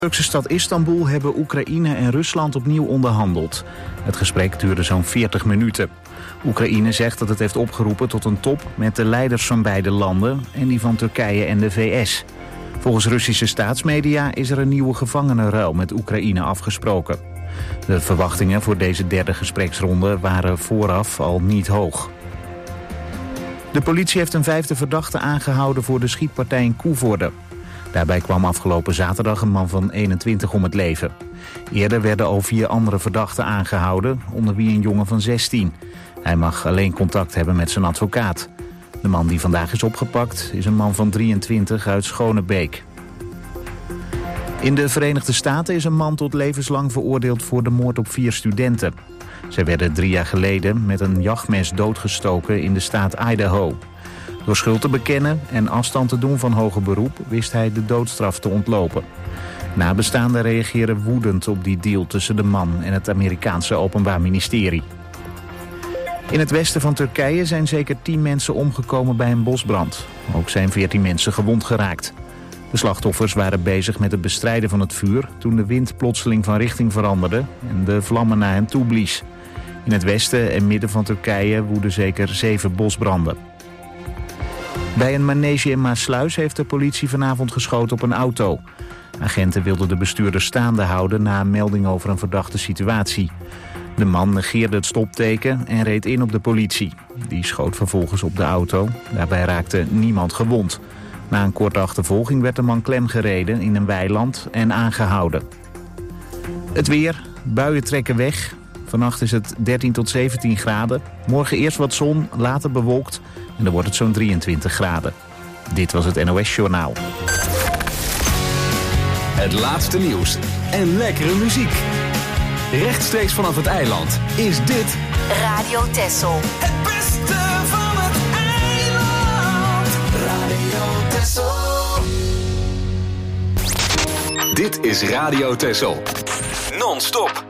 De Turkse stad Istanbul hebben Oekraïne en Rusland opnieuw onderhandeld. Het gesprek duurde zo'n 40 minuten. Oekraïne zegt dat het heeft opgeroepen tot een top met de leiders van beide landen en die van Turkije en de VS. Volgens Russische staatsmedia is er een nieuwe gevangenenruil met Oekraïne afgesproken. De verwachtingen voor deze derde gespreksronde waren vooraf al niet hoog. De politie heeft een 5e verdachte aangehouden voor de schietpartij in Koevoorde. Daarbij kwam afgelopen zaterdag een man van 21 om het leven. Eerder werden al 4 andere verdachten aangehouden, onder wie een jongen van 16. Hij mag alleen contact hebben met zijn advocaat. De man die vandaag is opgepakt is een man van 23 uit Schonebeek. In de Verenigde Staten is een man tot levenslang veroordeeld voor de moord op 4 studenten. Zij werden 3 jaar geleden met een jachtmes doodgestoken in de staat Idaho. Door schuld te bekennen en afstand te doen van hoger beroep wist hij de doodstraf te ontlopen. Nabestaanden reageren woedend op die deal tussen de man en het Amerikaanse Openbaar Ministerie. In het westen van Turkije zijn zeker 10 mensen omgekomen bij een bosbrand. Ook zijn 14 mensen gewond geraakt. De slachtoffers waren bezig met het bestrijden van het vuur toen de wind plotseling van richting veranderde en de vlammen naar hen toe blies. In het westen en midden van Turkije woeden zeker 7 bosbranden. Bij een manege in Maassluis heeft de politie vanavond geschoten op een auto. Agenten wilden de bestuurder staande houden na een melding over een verdachte situatie. De man negeerde het stopteken en reed in op de politie. Die schoot vervolgens op de auto. Daarbij raakte niemand gewond. Na een korte achtervolging werd de man klemgereden in een weiland en aangehouden. Het weer, buien trekken weg. Vannacht is het 13 tot 17 graden. Morgen eerst wat zon, later bewolkt. En dan wordt het zo'n 23 graden. Dit was het NOS Journaal. Het laatste nieuws en lekkere muziek. Rechtstreeks vanaf het eiland is dit Radio Texel. Het beste van het eiland. Radio Texel. Dit is Radio Texel. Non-stop.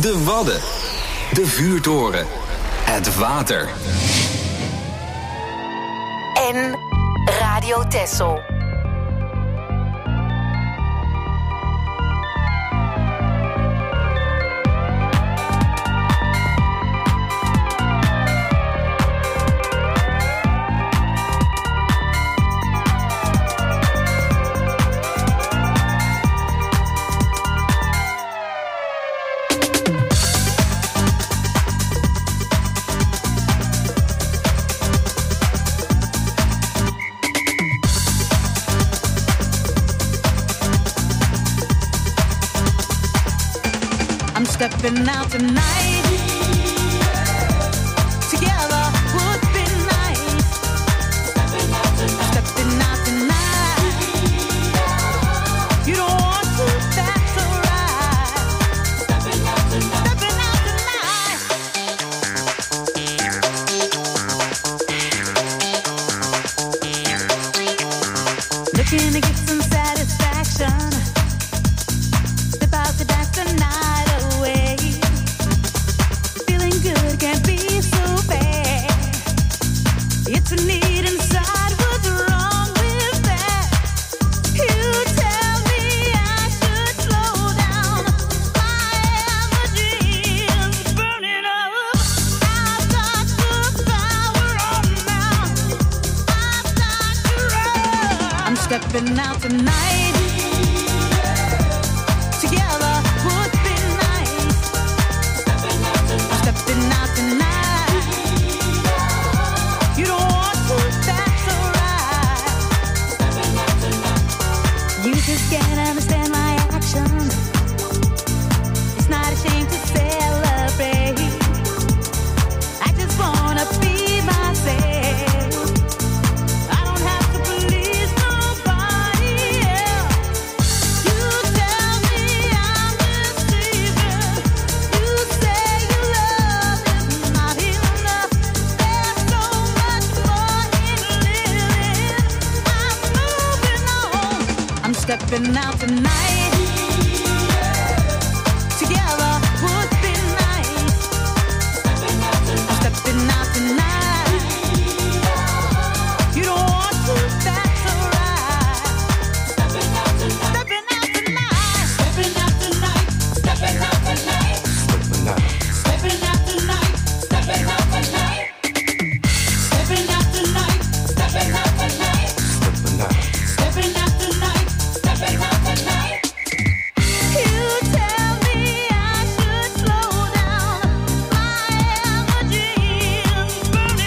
De Wadden. De vuurtoren. Het water. En Radio Texel. Stepping out tonight, together would be nice. Stepping out tonight, you don't want to, that's alright. Stepping out tonight. Looking to get some satisfaction. Step out to dance tonight. Feeling good can't be so bad. It's a need inside. What's wrong with that? You tell me I should slow down. My energy is burning up. I've got the power on now. I've got to run. I'm stepping out tonight. Together would be nice. Stepping out tonight. You don't want to, that's alright. You just can't understand my action. It's not a shame to celebrate. I just wanna be myself. I don't have to please nobody else. You tell me I'm deceiving. You say you love is not enough. There's so much more in living. I'm moving on. I'm stepping out tonight. Together would be nice. Stepping out tonight. You don't want to, that's alright. Stepping out tonight. Stepping out tonight. Stepping out tonight. Stepping out tonight. Stepping out tonight. Stepping out tonight. Stepping out tonight. Stepping out tonight. Stepping out tonight. You tell me I should slow down. My energy is burning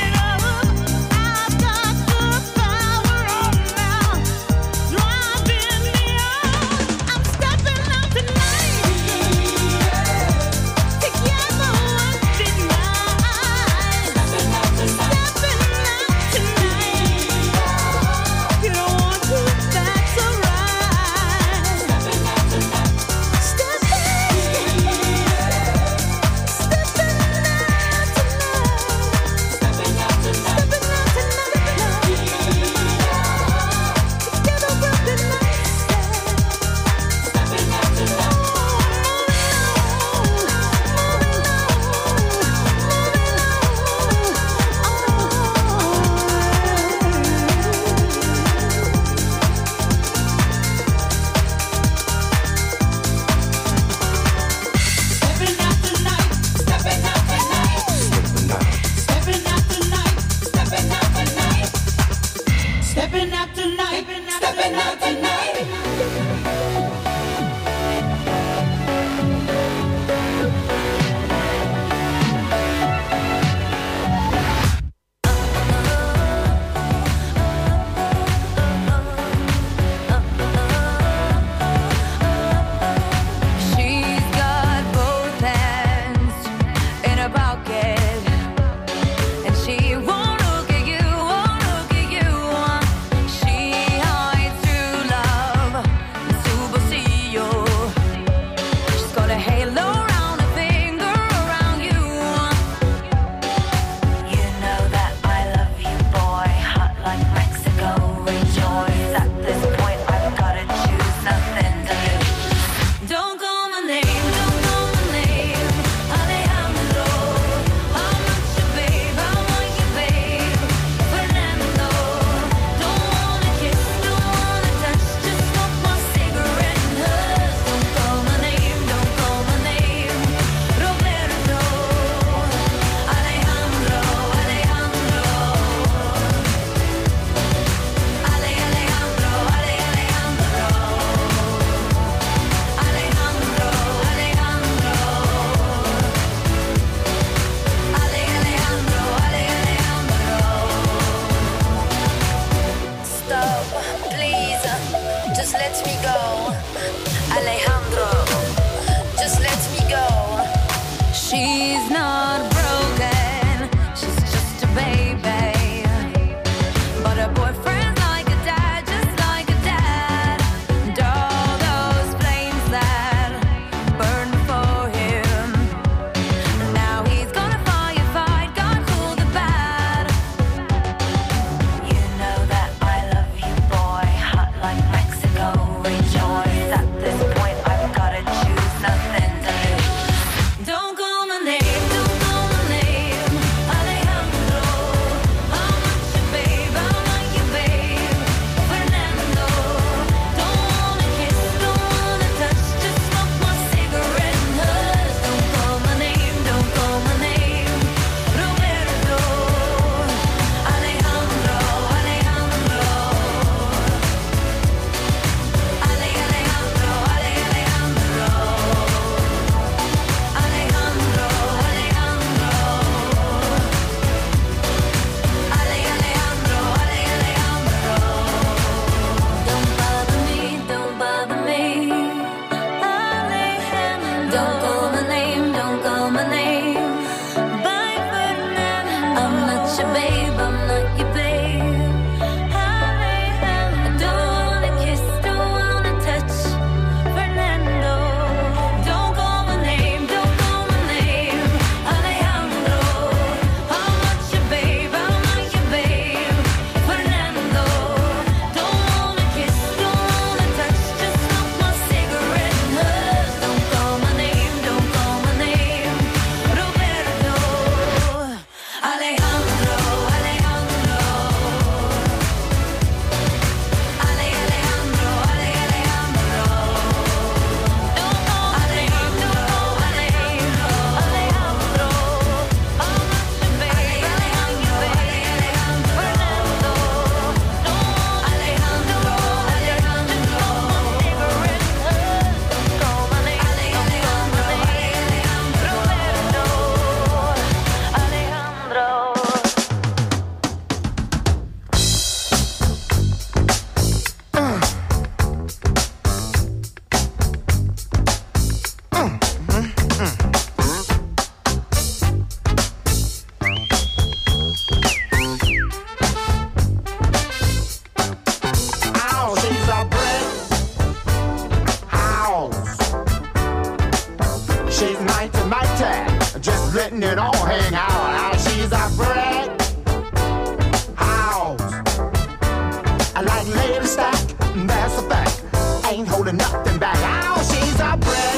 Just let me go, Alejandro. Just let me go. She's not broken, she's just a baby. But her boyfriend's like a dad, just like a dad. And all those flames that burned for him, now he's gonna firefight, gonna cool the bad. You know that I love you, boy, hot like Mexico. Rejoice at this point, I've gotta choose nothing to lose. Don't call my name, don't call my name, Alejandro. I'm not your babe, I'm not your babe, Fernando. Don't wanna kiss, don't wanna touch, just smoke my cigarette and hush. Don't call my name, don't call my name, Roberto. Alejandro, Alejandro. Alejandro, Alejandro. Alejandro, Alejandro. Don't bother me, don't bother me. Alejandro. Don't call my name, don't call my name. Bye, Fernando. I'm not your babe, I'm not your babe. Alejandro. Don't wanna kiss, don't wanna touch, Fernando. Don't call my name, don't call my name, Alejandro. I'm not your babe, I'm not your babe, Fernando. Don't wanna kiss, don't wanna touch, just smoke my cigarette and hush. Don't call my name, don't call my name, Roberto. Alejandro, Alejandro. Alejandro, Alejandro. Don't call my name, don't call my name, Alejandro. I'm not your babe, I'm not your babe, Fernando. Alejandro, Alejandro. Cigarette and hush. Don't call my name, Alejandro, Roberto. Alejandro. Ow, she's a brick house. She's mighty, just letting it all hang out. Ow, she's a brick house. I like lady stack, that's a fact. Ain't holding nothing back. Ow, she's a brick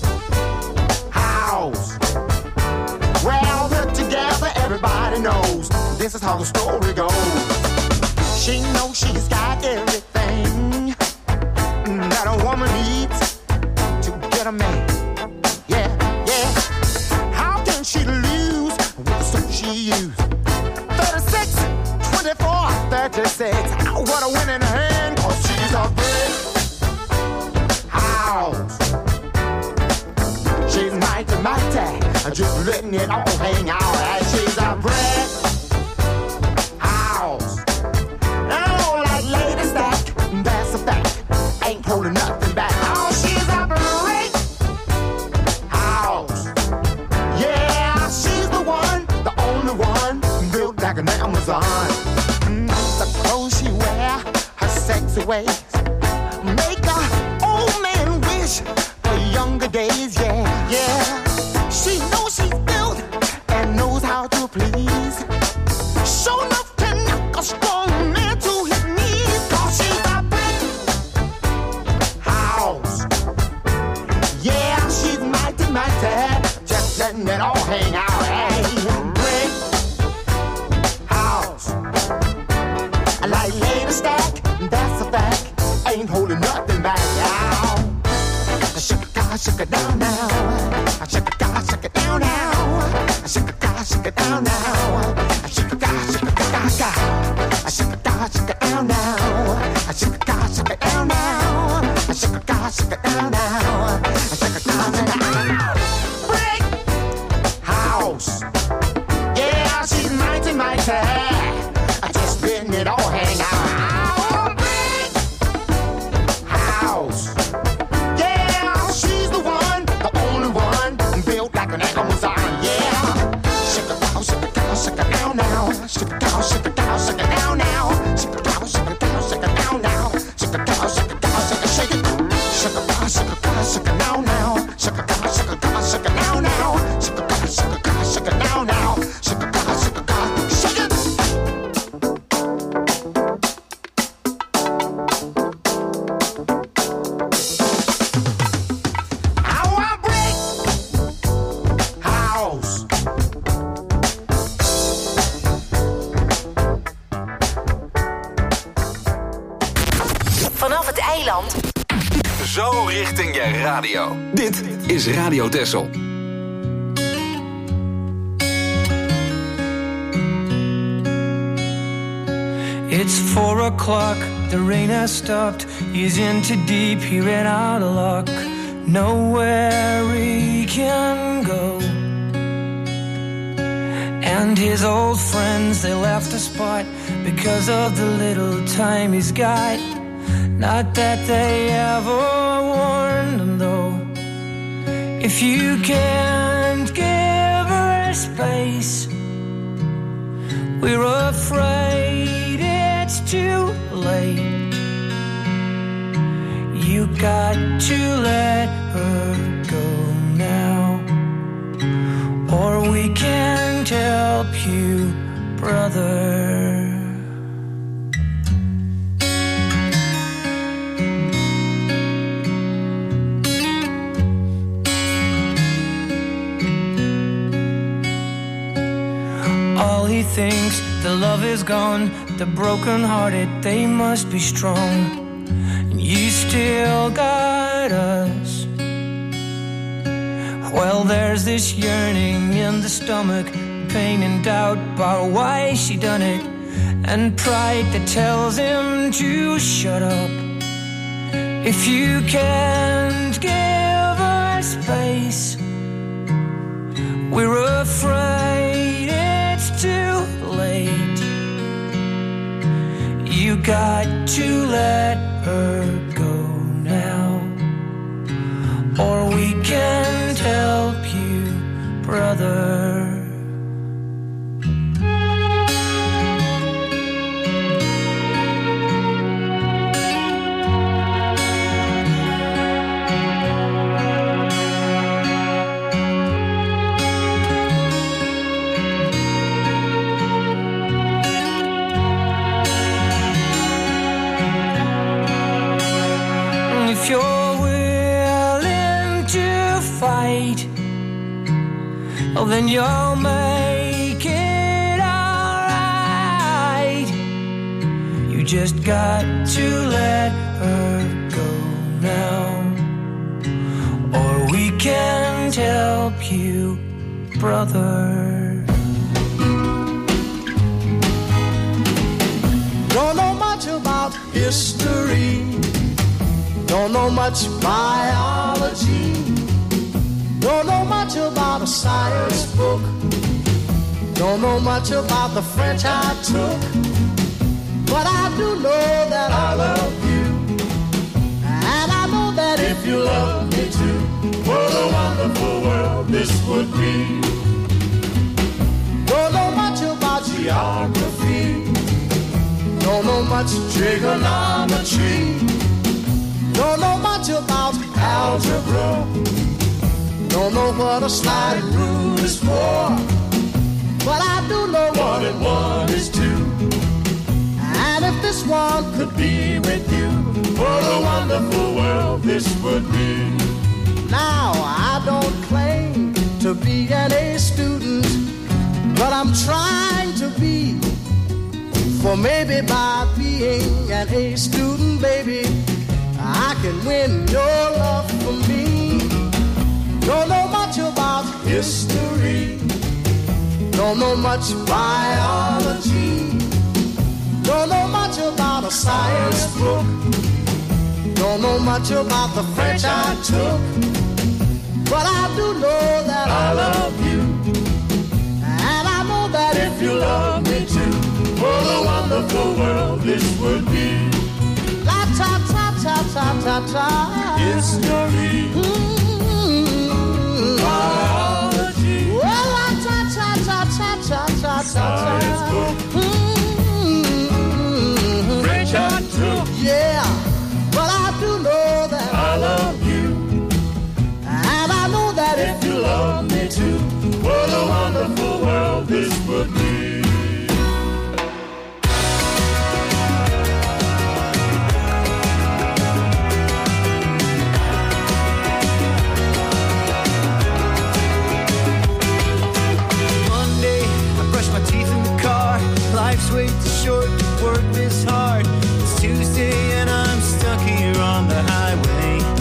house. Well, put together, everybody knows this is how the story goes. She knows she's got everything that a woman needs to get a man. Yeah, yeah. How can she lose with the suit she used? 36, 24, 36. Oh, what a winning hand, 'cause she's a brick house. She's mighty, just letting it all hang out. And she's a brick house. Oh, like lady stack, that's a fact. Ain't holding nothing back. Oh, she's a brick house. Yeah, she's the one, the only one, built like an Amazon. The clothes she wear, her sexy ways, make a old man wish for younger days. Yeah, yeah. She knows she's built and knows how to please. Show enough to knock a strong man to his knees. 'Cause she's a brick house. Yeah, she's mighty, just letting it all hang out. Hey, brick house. I like lady stack, that's a fact. Ain't holding nothing back now. Shake it down now. Shake it down now. Shake it down now. Shake it down now. Shake it down now. Shake it down now. Shake it down now. Brick house. Yeah, she's mighty. Just letting it all hang out. Brick Zo richting je radio. Dit is Radio Texel. It's 4 o'clock, the rain has stopped. He's in too deep, he ran out of luck. Nowhere he can go. And his old friends, they left the spot because of the little time he's got. Not that they ever warned him though. If you can't give her space, we're afraid it's too late. You got to let her go now, or we can't help you, brother. All he thinks, the love is gone. The broken-hearted, they must be strong. And you still got us. Well, there's this yearning in the stomach, pain and doubt about why she done it, and pride that tells him to shut up. If you can't give her space, we're afraid it's too late. You got to let her go now, or we can't help you, brother. If you're willing to fight, oh, then you'll make it alright. You just got to let her go now, or we can't help you, brother. Don't know much about history, don't know much biology, don't know much about a science book, don't know much about the French I took, but I do know that I love you, and I know that if you love me too, what a wonderful world this would be. Don't know much about geography, don't know much trigonometry, don't know much about algebra, don't know what a sliding rule is for, but I do know 1 and 1 is 2. And if this one could be with you, what a wonderful world this would be. Now I don't claim to be an A student, but I'm trying to be. For maybe by being an A student, baby, I can win your love for me. Don't know much about history, don't know much biology, don't know much about a science book, don't know much about the French I took, but I do know that I love you, and I know that if you love me too, what a wonderful world this would be. La ta ta ta ta ta ta. History. Biology. Well, la ta ta ta ta ta ta ta. Science book. French I took. Yeah, but I do know that I love you, and I know that if you love me too, what a wonderful world this would be. Life's way too short to work this hard. It's Tuesday and I'm stuck here on the highway.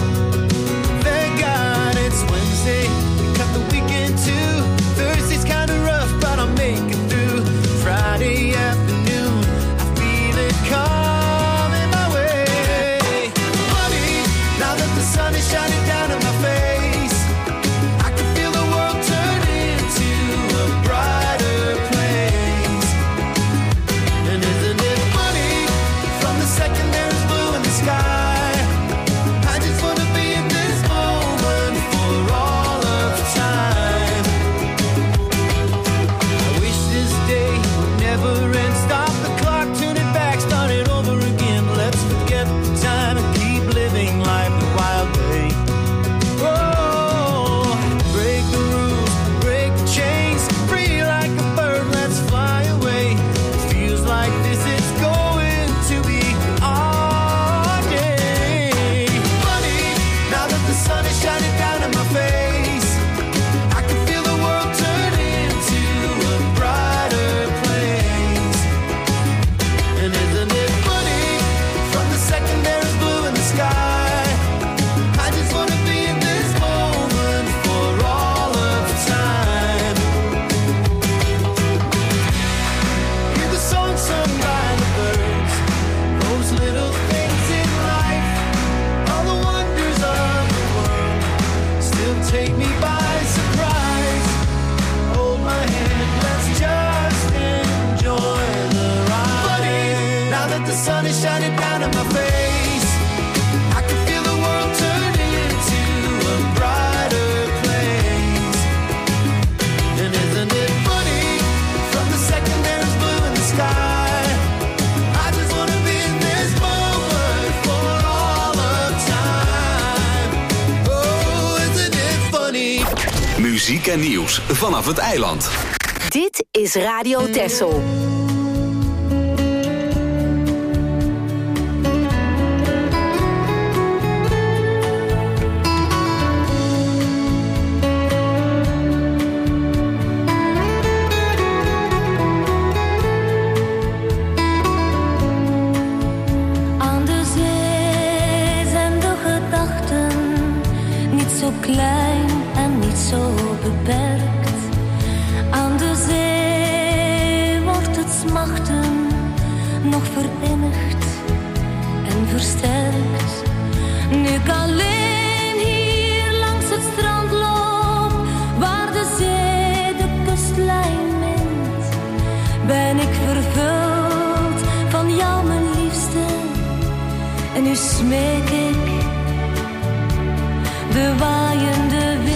muziek en nieuws vanaf het eiland. Dit is Radio Texel. Klein en niet zo beperkt. Aan de zee wordt het smachten nog verinnigd en versterkt. Nu ik alleen hier langs het strand loop, waar de zee de kustlijn mint, ben ik vervuld van jou, mijn liefste. En nu smeek ik de waaiende wind.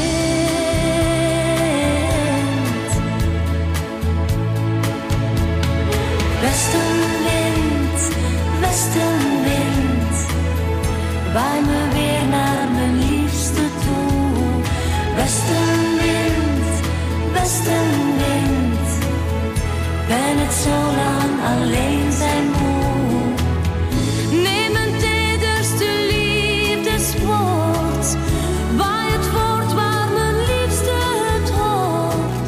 Westenwind, westenwind, waai me weer naar mijn liefste toe. Westenwind, westenwind, ben het zo lang alleen zijn moe. Neem mijn tederste liefdeswoord, waai het voort waar mijn liefste het hoort.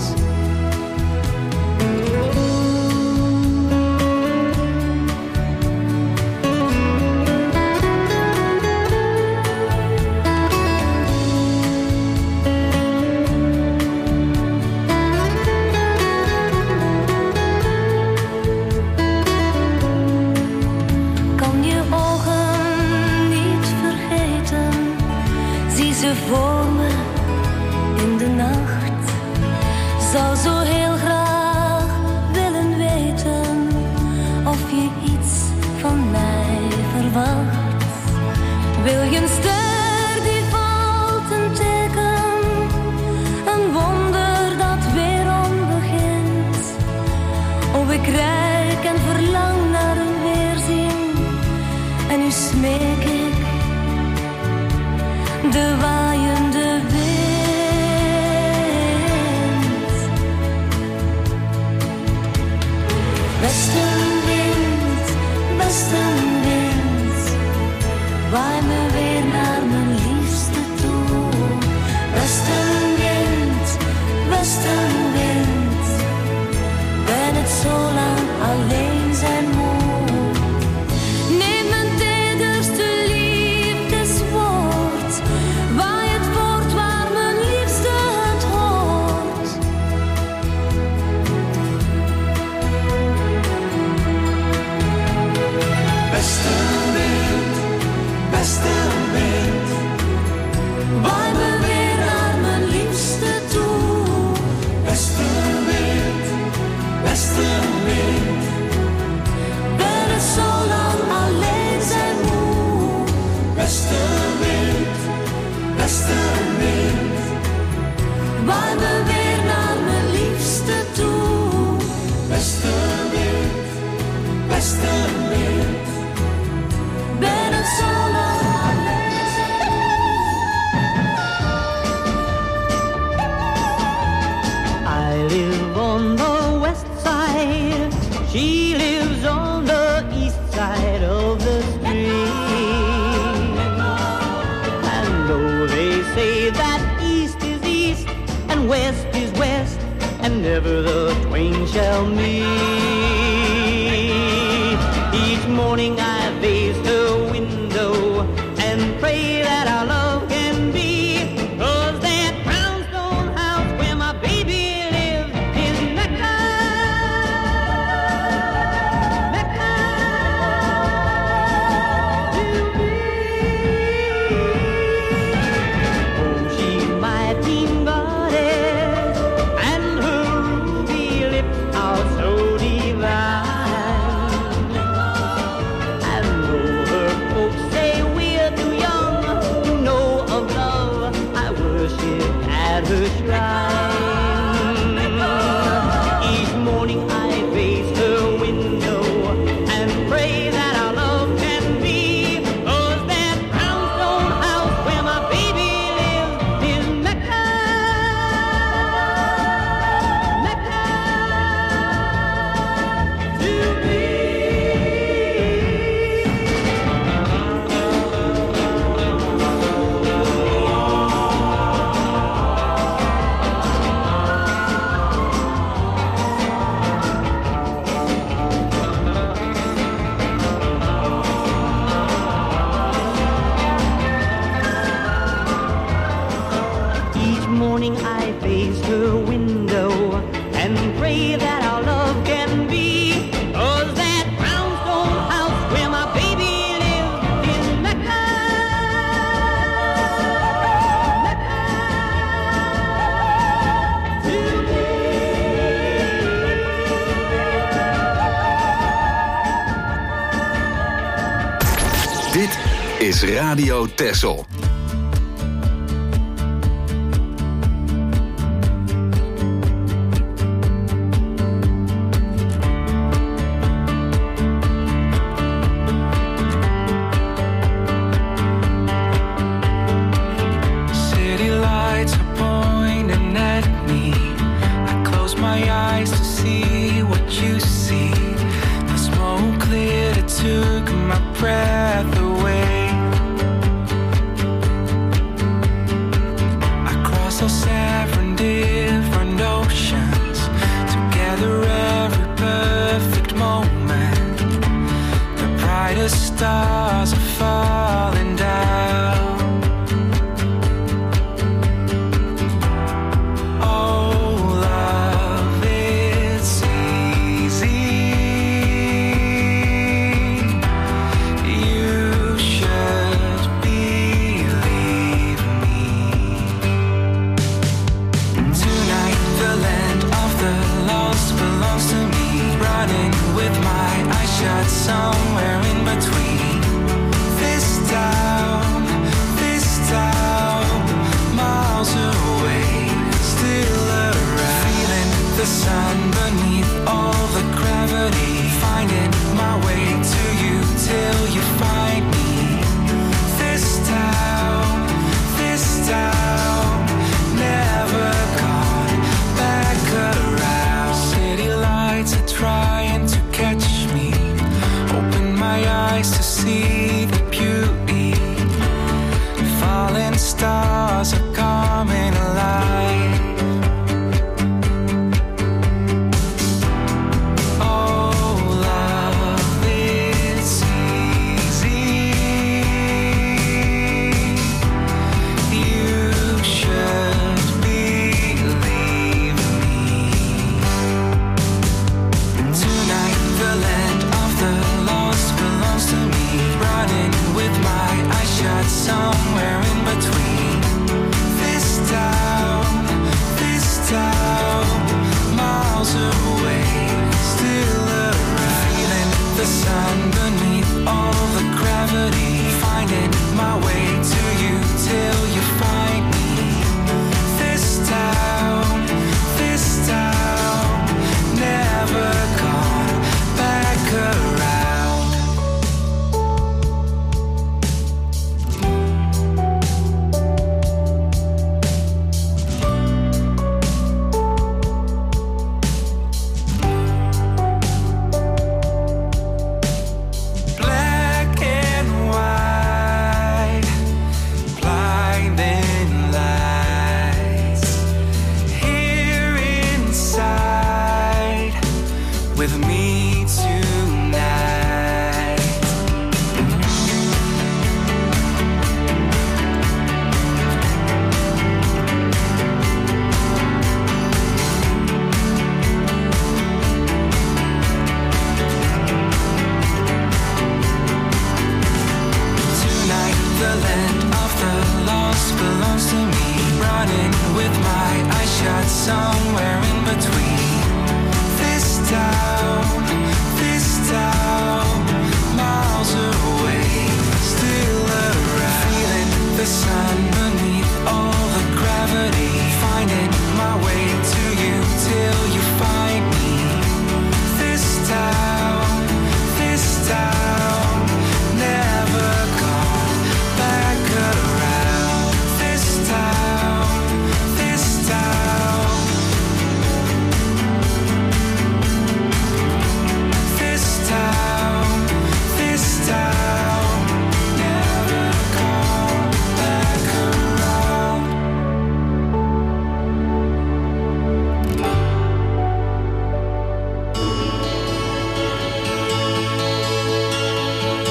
Kan je ogen niet vergeten, zie ze voor me in de nacht. Zou zo heel graag willen weten of je iets van mij verwacht. Wil je een ster die valt, een teken, een wonder dat weerom begint? Oh, ik rijk en verlang naar een weerzien, en nu smeek ik de waaiende wind. Westenwind, westenwind, waai me weer naar mijn liefste toe. Westenwind, westenwind, ben het zo lang alleen zijn moe. Neem mijn tederste liefdeswoord, waai het voort waar mijn liefste het hoort. Westenwind, westenwind, Waai me weer naar mijn liefste toe. westenwind, westenwind, Ben het zo lang alleen zijn moe. westenwind, westenwind, Waai me weer naar mijn liefste toe. westenwind, westenwind. Ben het zo lang alleen zijn I live on the west side, she lives on the east side of the street. And though they say that east is east and west is west, and never the twain shall meet, each morning I face her window and pray that our love can be, 'cause that brownstone house where my baby lives is Mecca, Mecca to me. Oh, she's my teen goddess, and her ruby lips are so divine. And though morning I face her window and pray that our love can be. 'Cause that brownstone house where my baby lives is Mecca. Dit is Radio Texel.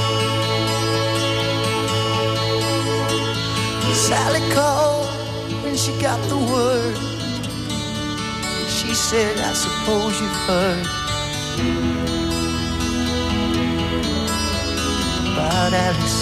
Sally called when morning she got the word. She said, I suppose you've heard about Alice.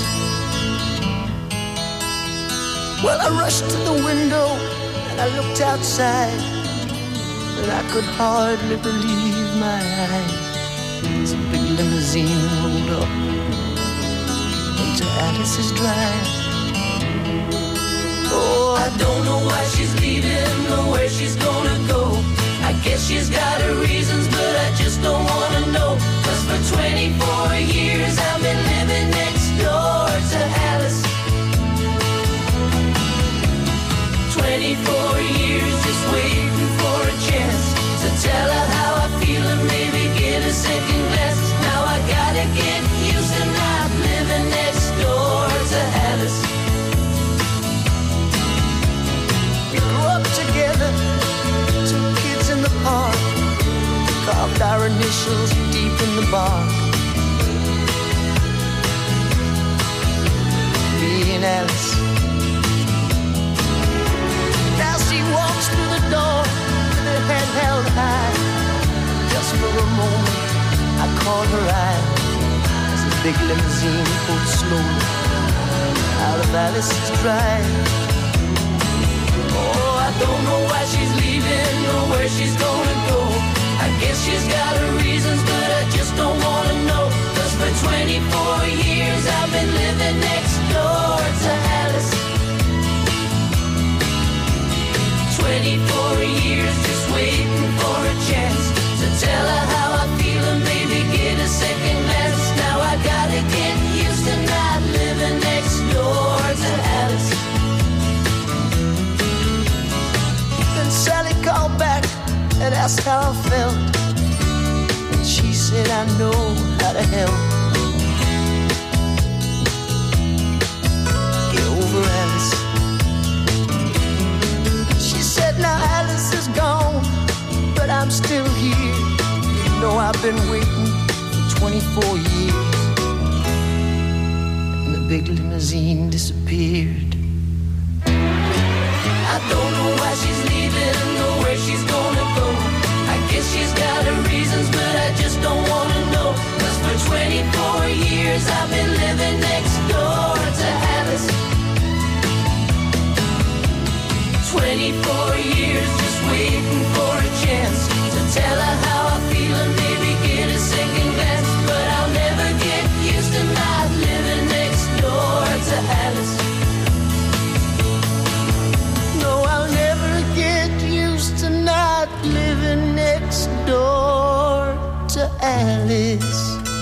Well, I rushed to the window and I looked outside, and I could hardly believe my eyes as a big limousine rolled up into Alice's drive. Oh, I don't know why she's leaving or where she's gonna go. I guess she's got her reasons, but I just don't wanna know. 'Cause for 24 years I've been living next door to Alice. 24 years just waiting for a chance to tell her how I feel and maybe get a second glance. Now I gotta get used to not living next door to Alice. We grew up together, two kids in the park, carved our initials deep in the bark. Me and Alice. Now she walks through the door with her head held high. Just for a moment I caught her eye as the big limousine pulled slowly out of Alice's drive. Oh, I don't know why she's leaving or where she's gonna go. I guess she's got her reasons, but I just don't wanna know. 'Cause for 24 years I've been living next door to Alice. 24 years just waiting for a chance to tell her how I feel and maybe get a second glance. Now I gotta get used to not living next door to Alice. Then Sally called back and asked how I felt, and she said I know how to help. Get over Alice. She said now Alice is gone, but I'm still here. You know I've been waiting for 24 years. And the big limousine disappeared. I don't know why she's leaving or where she's gonna go. I guess she's got her reasons, but I just don't wanna know. 'Cause for 24 years I've been living next door to Alice. 24 years just waiting for a chance to tell her how I feel and maybe get a second glance. But I'll never get used to not living next door to Alice. No, I'll never get used to not living next door to Alice.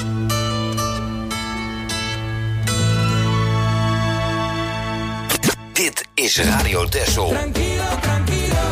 Dit is Radio Texel. Tranquilo, tranquilo.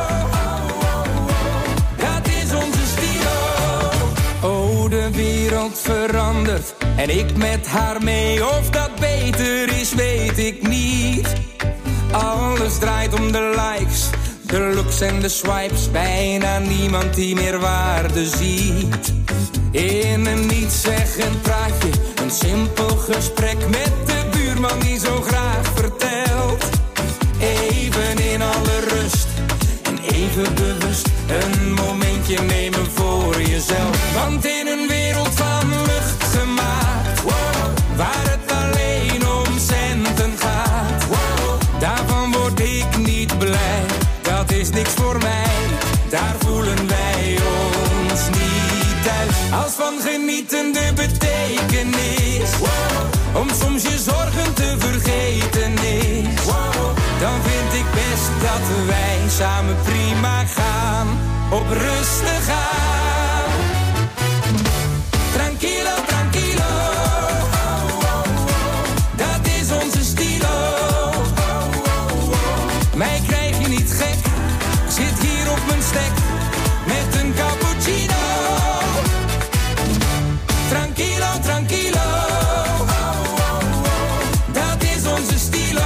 Dat is onze stilo. Oh, de wereld verandert en ik met haar mee. Of dat beter is, weet ik niet. Alles draait om de likes, de looks en de swipes. Bijna niemand die meer waarde ziet. In een nietszeggend praatje, een simpel gesprek met de buurman die zo graag vertelt. Even in alle rust en even bewust een momentje nemen voor jezelf. Want in een wereld van lucht gemaakt, waar het alleen om centen gaat, daarvan word ik niet blij. Dat is niks voor mij, daar voelen wij ons niet thuis. Als van genieten de betekenis, om soms je zorgen te vergeten is, dan vind ik best dat wij samen prima gaan, op rustig aan. Tranquilo, tranquilo, dat is onze stilo. Mij krijg je niet gek, zit hier op mijn stek met een cappuccino. Tranquilo, tranquilo, dat is onze stilo.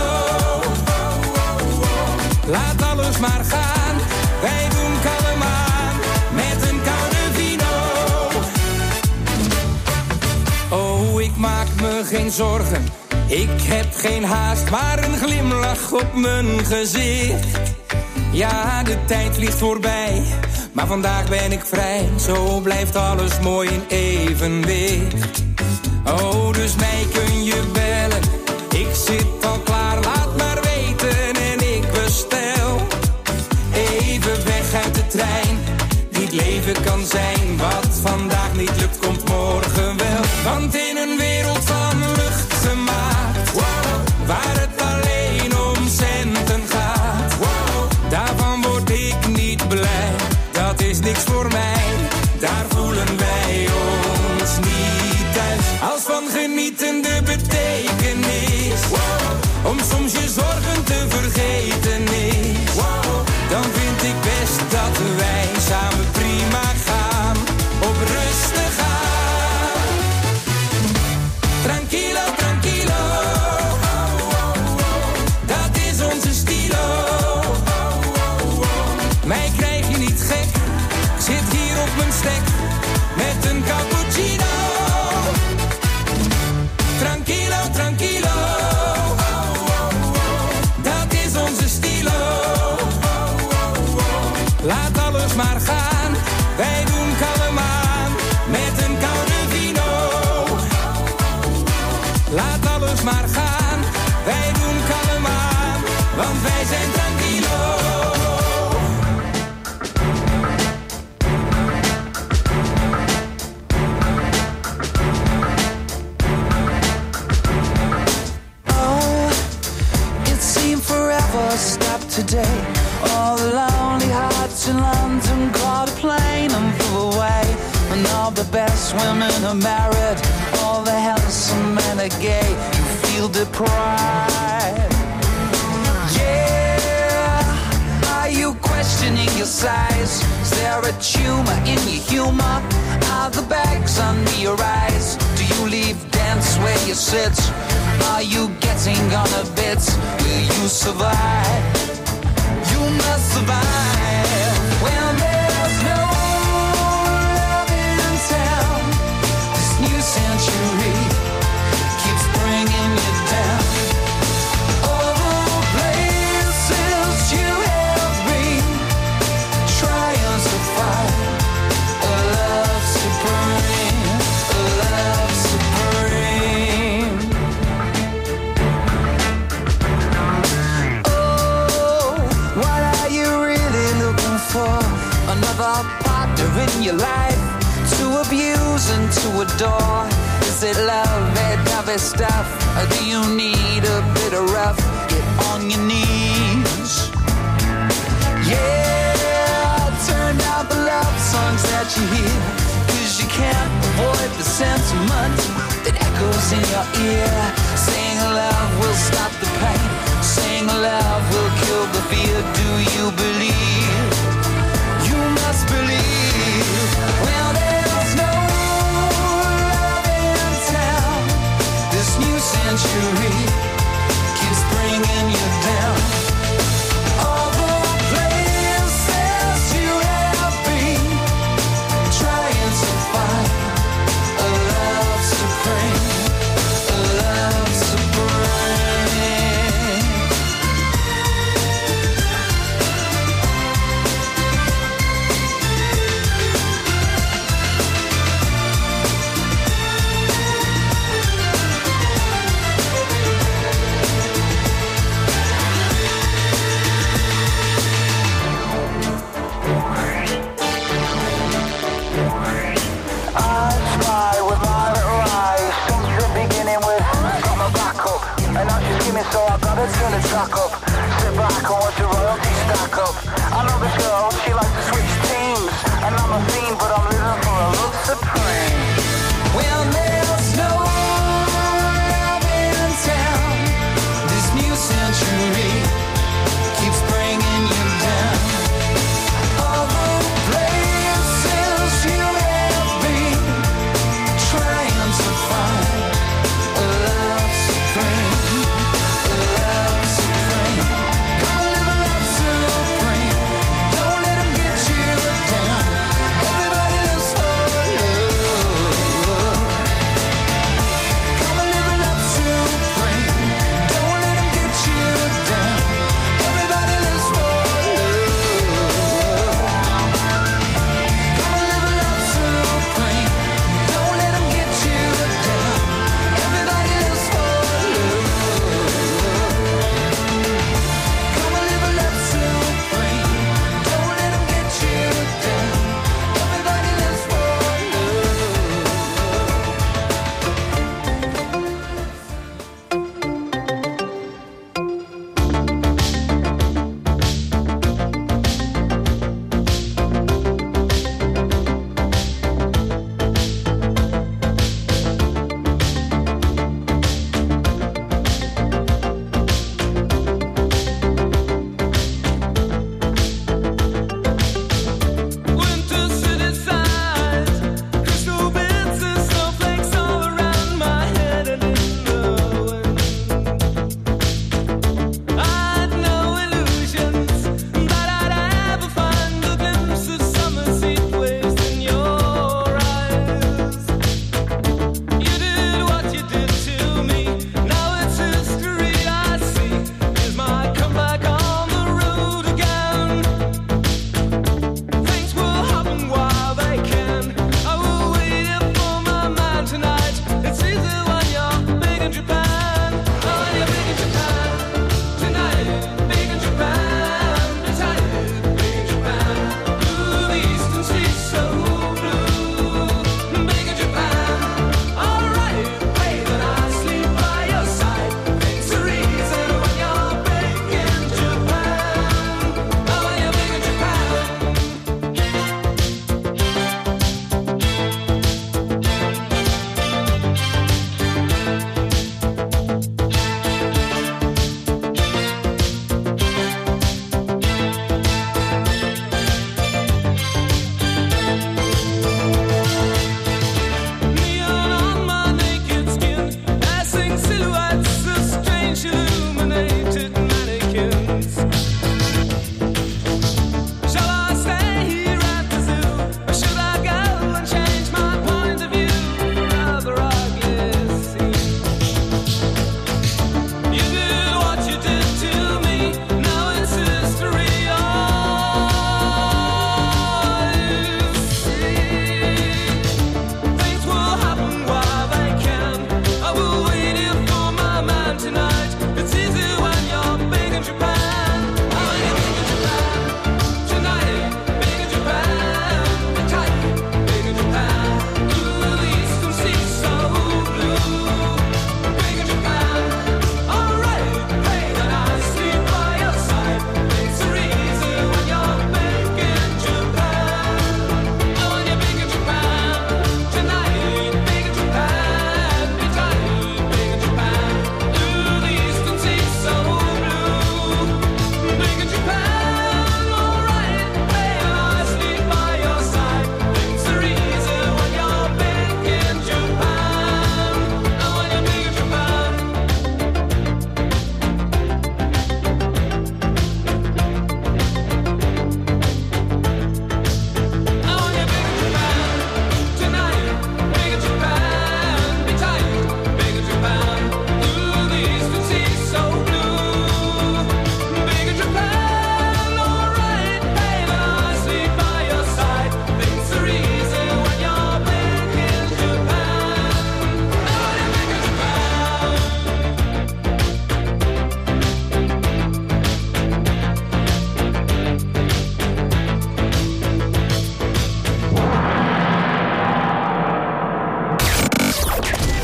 Laat alles maar gaan, wij doen kalm aan met een koude vino. Oh, ik maak me geen zorgen, Ik heb geen haast, maar een glimlach op mijn gezicht. Ja, de tijd vliegt voorbij, maar vandaag ben ik vrij. Zo blijft alles mooi in evenwicht. Oh, dus mij kun je bellen. Ik zit al klaar, laat maar weten en ik bestel. Even weg uit de trein, die het leven kan zijn. Wat vandaag niet lukt, komt morgen wel. Want in een wereld van lucht gemaakt, wow, waar het alleen om centen gaat, wow, daarvan word ik niet blij. Dat is niks voor mij, daar voelen wij ons niet thuis. Als van genieten de betekenis, wow, om soms je zorgen te vergeten is, wow, dan vind ik best dat wij samen prima gaan, op rustig aan. Tranquilo, tranquilo, dat is onze stilo. Mij krijg je niet gek, zit hier op mijn stek met een cappuccino. Tranquilo, tranquilo, dat is onze stilo. Laat alles maar gaan, wij doen kalm aan met een koude vino. Laat alles maar gaan, wij doen kalm aan, want wij zijn tranquilo. Stop today. All the lonely hearts in London caught a plane and flew away. And all the best women are married, all the handsome men are gay. You feel deprived. Yeah, are you questioning your size? Is there a tumor in your humor? Are the bags under your eyes? Do you leave dance where you sit? Are you getting on a bit? Will you survive? You must survive. When there's no love in town, this new century keeps bringing you down. All the places you have been, trying to find a love supreme, a love supreme. Another partner in your life to abuse and to adore. Is it love, that heavy stuff, or do you need a bit of rough? Get on your knees. Yeah, turn down the love songs that you hear, 'cause you can't avoid the sentiment that echoes in your ear. Saying love will stop the pain, saying love will kill the fear. Do you believe? You must believe. Well, there's no love in town. This new century keeps bringing you down. All the places you have been, trying to find a love supreme, a love supreme. So I gotta turn the track up. Sit back and watch the royalty stack up. I know this girl, she likes to switch teams. And I'm a fiend, but I'm living for a love supreme. Well, there's no love in town. This new century keeps bringing you down. All the places you have been, trying to find a love supreme. Love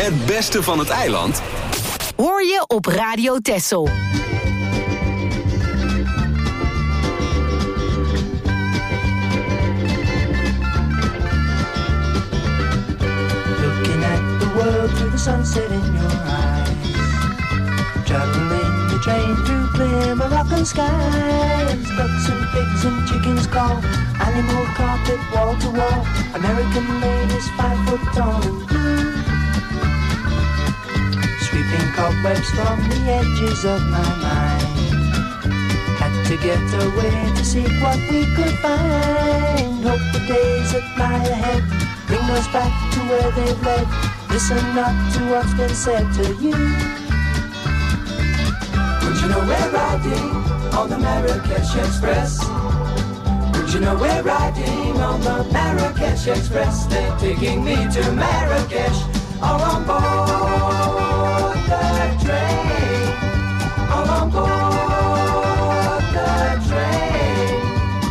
Het beste van het eiland hoor je op Radio Texel. Looking at the world through the sunset in your eyes. Traveling the train through clear Moroccan skies. Ducks and pigs and chickens call. Animal carpet wall to wall. American ladies 5 foot tall and blue. Sweeping cobwebs from the edges of my mind. Had to get away to see what we could find. Hope the days that lie ahead bring us back to where they've led. Listen not to what's been said to you. Would you know we're riding on the Marrakesh Express? Would you know we're riding on the Marrakesh Express? They're taking me to Marrakesh, all on board the train, all on board the train.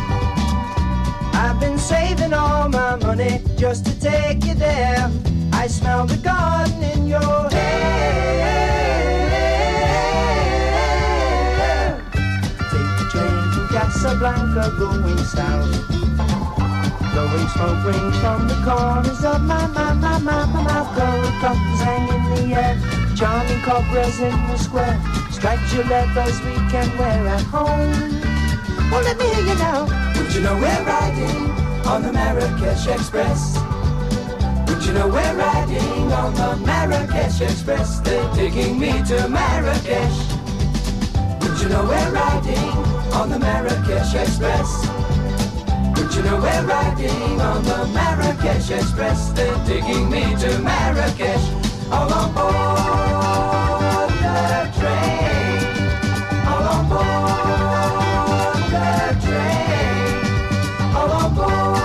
I've been saving all my money just to take you there. I smell the garden in your hair. Take the train to Casablanca going south. Blowing smoke rings from the corners of my mouth. Gold buttons hang in the air. Charming cobras in the square. Striped Gillettes we can wear at home. Well, let me hear you now. Would you know we're riding on the Marrakesh Express? Would you know we're riding on the Marrakesh Express? They're taking me to Marrakesh. Would you know we're riding on the Marrakesh Express? Would you know we're riding on the Marrakesh Express? They're taking me to Marrakesh, all on board the train, all on board the train, all on board.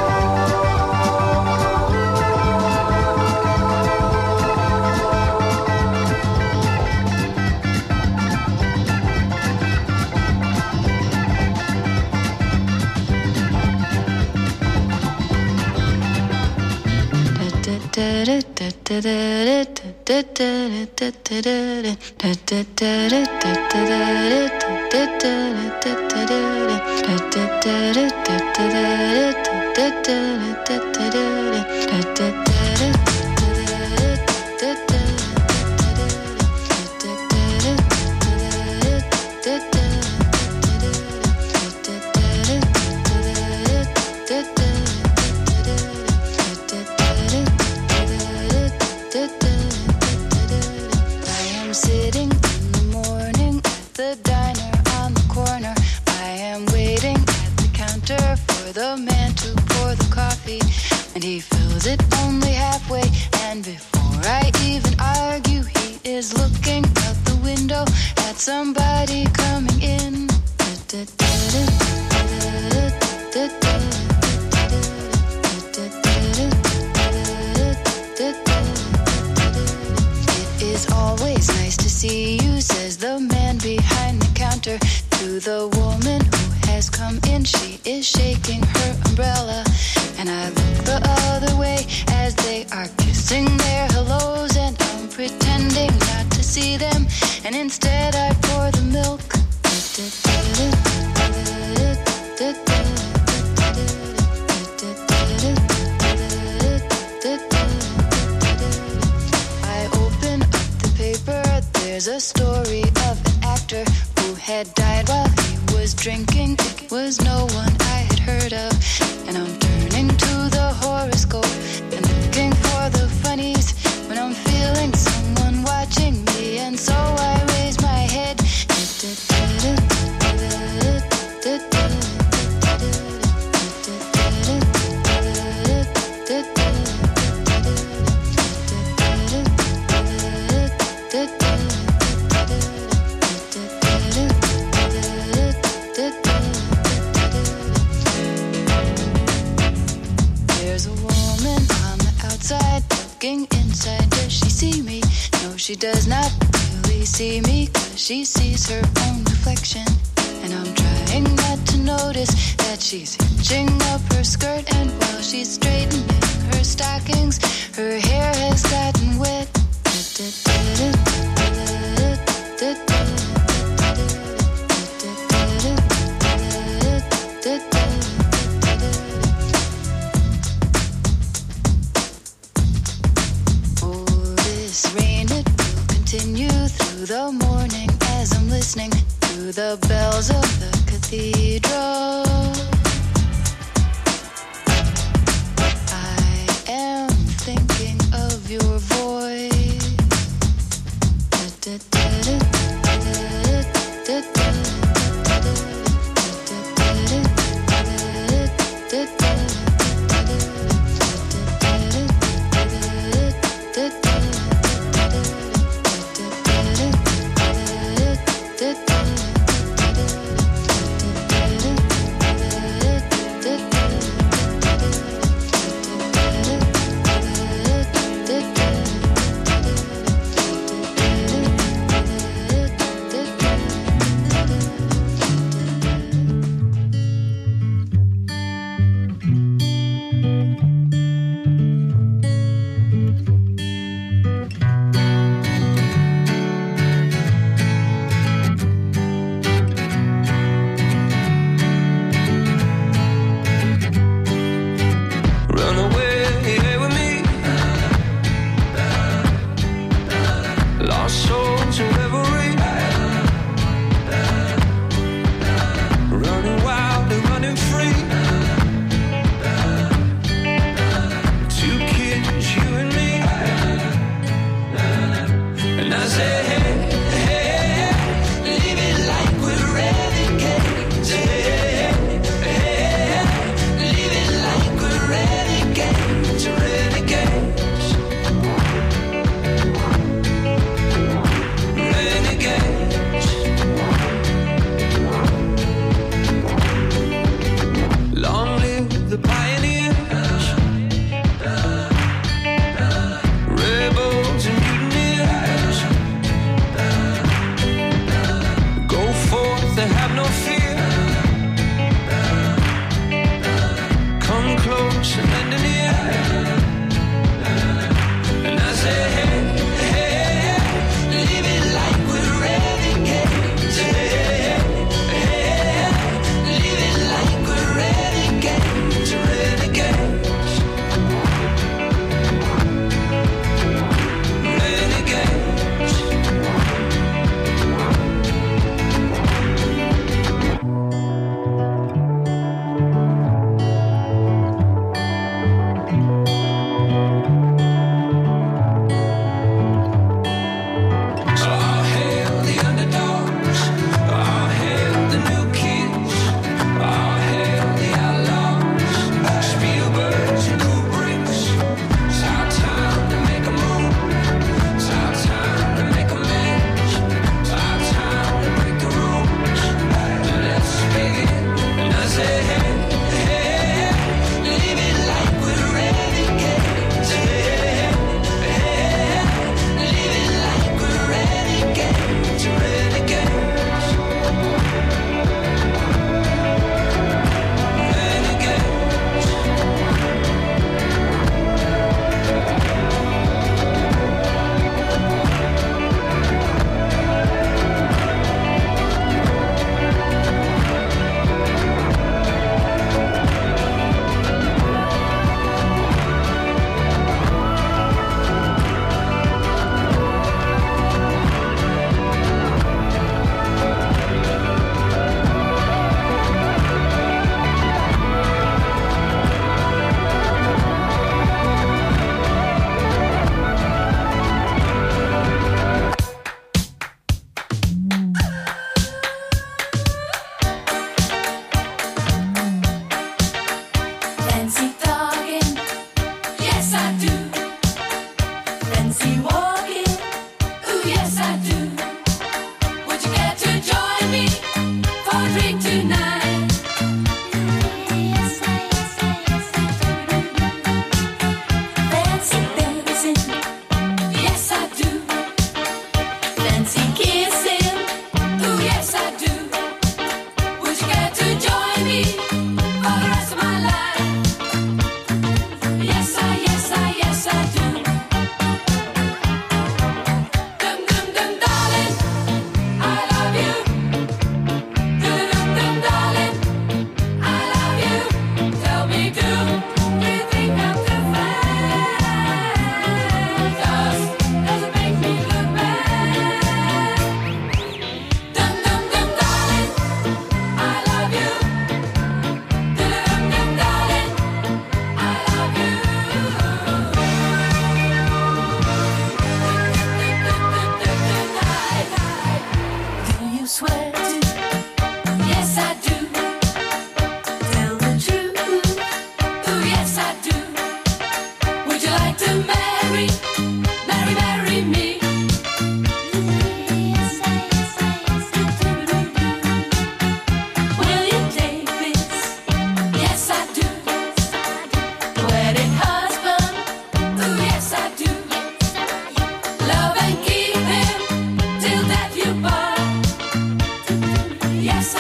She sees her own reflection, and I'm trying not to notice that she's hitching up her skirt. And while she's straightening her stockings, her hair has gotten wet. The bells of the cathedral. I am thinking of your voice.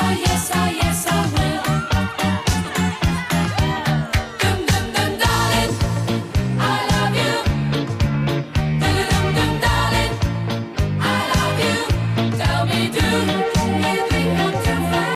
yeah.